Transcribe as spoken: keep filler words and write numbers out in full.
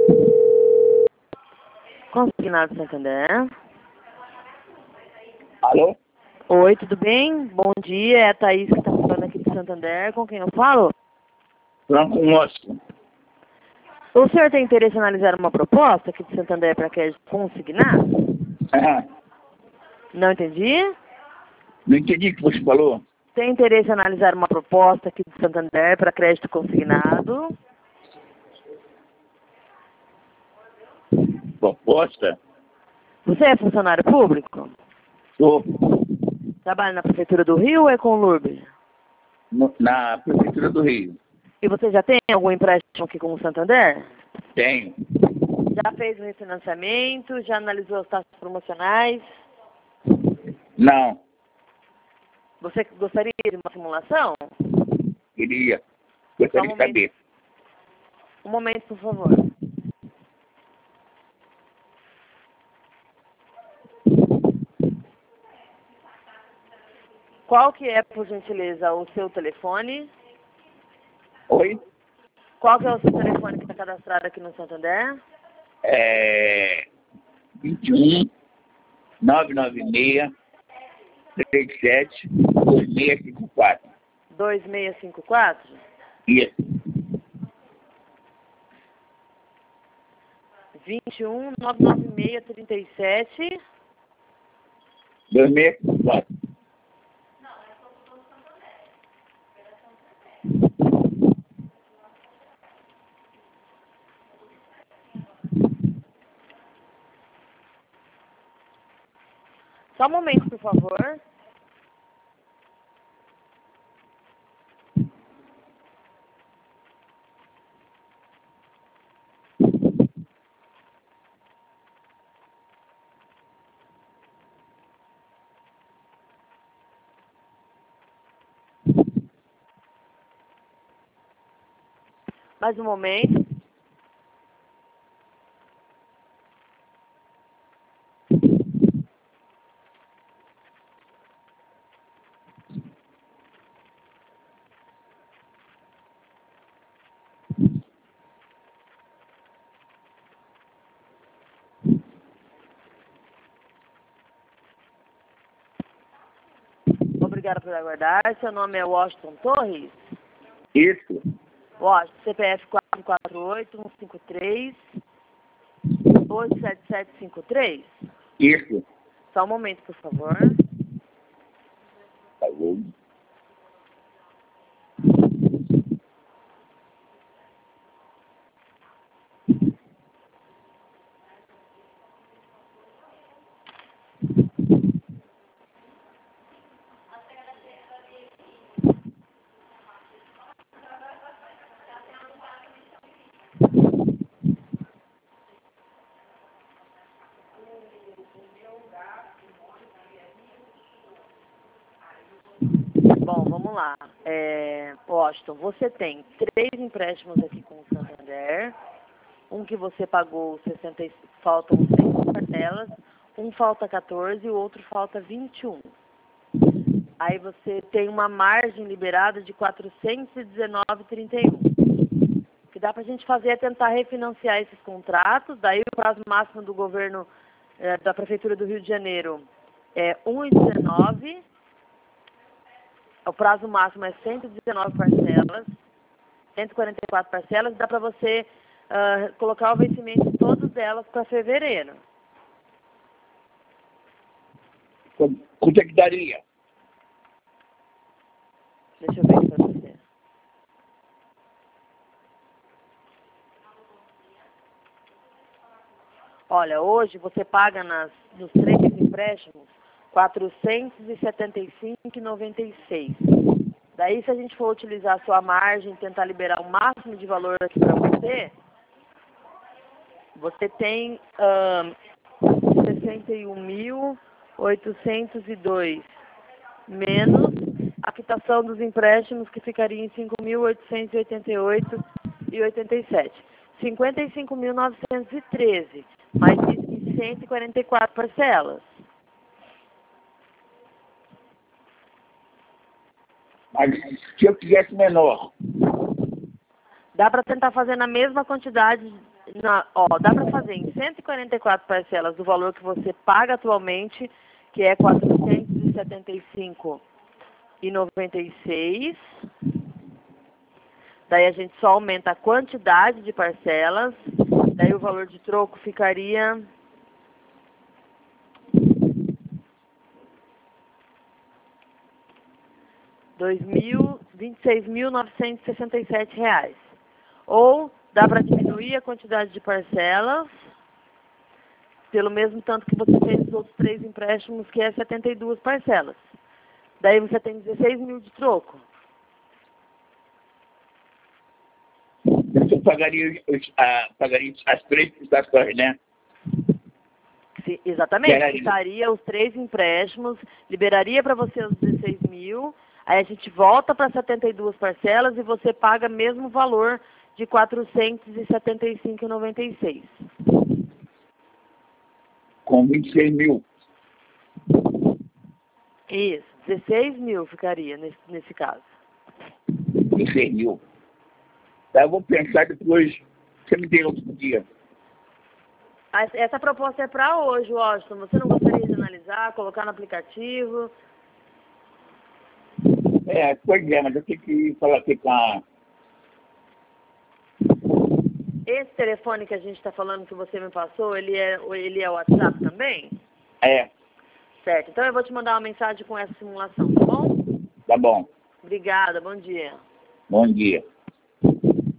Consignado Santander. Alô? Oi, tudo bem? Bom dia, é a Thaís que está falando aqui de Santander. Com quem eu falo? Falando com o moço. O senhor tem interesse em analisar uma proposta aqui de Santander para crédito consignado? Ah, Não entendi? não entendi o que você falou. Tem interesse em analisar uma proposta aqui de Santander para crédito consignado? Proposta? Você é funcionário público? Sou Trabalha na Prefeitura do Rio ou é com o Lurbe? no- na Prefeitura do Rio. E você já tem algum empréstimo aqui com o Santander? Tenho. Já fez o refinanciamento? Já analisou as taxas promocionais? Não. Você gostaria de uma simulação? Queria. Só Gostaria um de momento. saber. Um momento, por favor. Qual que é, por gentileza, o seu telefone? Oi? Qual que é o seu telefone que está cadastrado aqui no Santander? É... vinte e um, nove nove seis, três sete, dois seis cinco quatro. dois seis cinco quatro? Isso. vinte e um, nove nove seis, trinta e sete. dois seis cinco quatro. Só um momento, por favor. Mais um momento. Obrigada por aguardar. Seu nome é Washington Torres? Isso. Washington, C P F quatro quatro oito, um cinco três, oito sete sete cinco três. Isso. Só um momento, por favor. Tá bom. Bom, vamos lá. É, Washington, você tem três empréstimos aqui com o Santander. Um que você pagou sessenta, e- faltam seis parcelas. Um falta quatorze e o outro falta vinte e um. Aí você tem uma margem liberada de quatrocentos e dezenove vírgula trinta e um. O que dá para a gente fazer é tentar refinanciar esses contratos. Daí o prazo máximo do governo eh, da Prefeitura do Rio de Janeiro é um e dezenove. O prazo máximo é cento e dezenove parcelas, cento e quarenta e quatro parcelas. Dá para você ah, colocar o vencimento de todas elas para fevereiro. Qu- Quanto é que daria? Deixa eu ver para você. Olha, hoje você paga nas, nos três empréstimos quatrocentos e setenta e cinco reais e noventa e seis centavos. Daí, se a gente for utilizar a sua margem, tentar liberar o máximo de valor aqui para você, você tem ahn, sessenta e um mil oitocentos e dois menos a quitação dos empréstimos, que ficaria em cinco mil oitocentos e oitenta e oito reais e oitenta e sete centavos. cinquenta e cinco mil novecentos e treze, mais em cento e quarenta e quatro parcelas. Mas se eu quisesse menor, Dá para tentar fazer na mesma quantidade na, ó, dá para fazer em cento e quarenta e quatro parcelas do valor que você paga atualmente, que é quatrocentos e setenta e cinco reais e noventa e seis centavos. Daí a gente só aumenta a quantidade de parcelas. Daí o valor de troco ficaria vinte e seis mil novecentos e sessenta e sete reais. Ou dá para diminuir a quantidade de parcelas pelo mesmo tanto que você fez os outros três empréstimos, que é setenta e duas parcelas. Daí você tem dezesseis mil de troco. Você pagaria, ah, pagaria as três prestações, né? Sim, exatamente. Era Quitaria os três empréstimos, liberaria para você os dezesseis mil, aí a gente volta para setenta e duas parcelas e você paga mesmo valor de quatrocentos e setenta e cinco reais e noventa e seis centavos. Com vinte e seis mil. Isso, dezesseis mil ficaria nesse, nesse caso. vinte e seis mil. Tá, eu vou pensar depois. Você me tem outro dia. Essa proposta é para hoje, Washington. Você não gostaria de analisar, colocar no aplicativo? É, pois é, mas eu tenho que falar aqui com a... Esse telefone que a gente está falando, que você me passou, ele é, ele é o WhatsApp também? É. Certo, então eu vou te mandar uma mensagem com essa simulação, tá bom? Tá bom. Obrigada, bom dia. Bom dia.